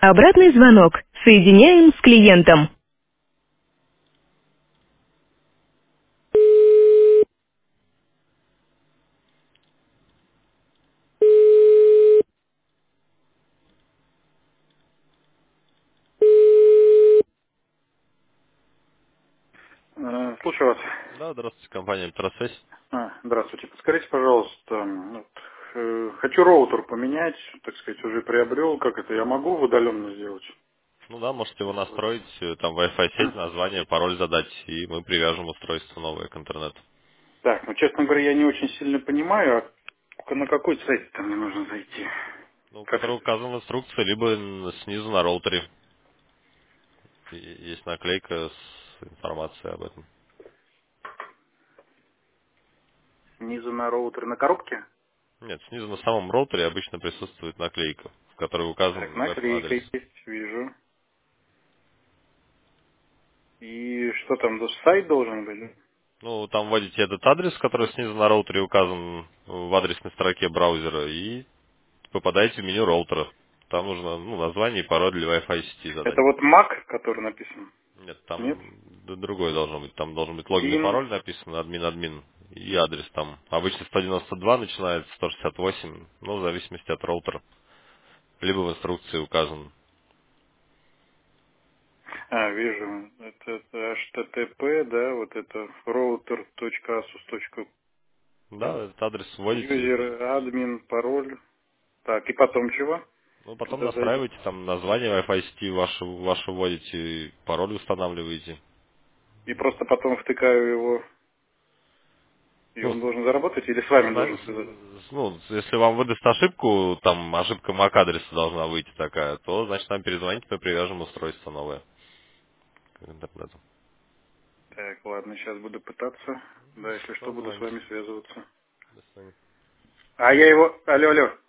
Обратный звонок. Соединяем с клиентом. Слушаю вас. Да, здравствуйте, компания «Электросвязь». Здравствуйте. Подскажите, пожалуйста, хочу роутер поменять, так сказать, уже приобрел. Как это я могу удаленно сделать? Ну да, можете его настроить, там Wi-Fi сеть, название, пароль задать, и мы привяжем устройство новое к интернету. Так, ну, честно говоря, я не очень сильно понимаю, на какой сайт там мне нужно зайти? Ну, Как который это? указан в инструкции, либо снизу на роутере. Есть наклейка с информацией об этом. Снизу на роутер на коробке? Нет, снизу на самом роутере обычно присутствует наклейка, в которой Так, указан наклейка веб-адрес. есть, вижу. И что там, сайт должен быть? Ну, там вводите этот адрес, который снизу на роутере указан в адресной строке браузера, и попадаете в меню роутера. Там нужно название и пароль для Wi-Fi сети задать. Это вот Mac, который написан? Нет, Нет? там другой должно быть. Там должен быть логин и Бин. пароль написан, админ, и адрес там. Обычно 192 начинается, 168, ну, в зависимости от роутера. Либо в инструкции указан. Вижу. Это HTTP, да, вот это router.asus.com. Да, этот адрес вводите. User, админ, пароль. Так, и потом чего? Ну, потом Когда зайдем? настраиваете, там название Wi-Fi сети ваше вводите, пароль устанавливаете. И просто потом втыкаю его, и Ну, он должен заработать, или с вами должен связаться? если вам выдаст ошибку, там ошибка MAC-адреса должна выйти такая, то, значит, нам перезвоните, мы привяжем устройство новое к интернету. Так, ладно, сейчас буду пытаться. Да, если что, буду с Позвоните. вами связываться. До свидания. А я его... Алло, алло.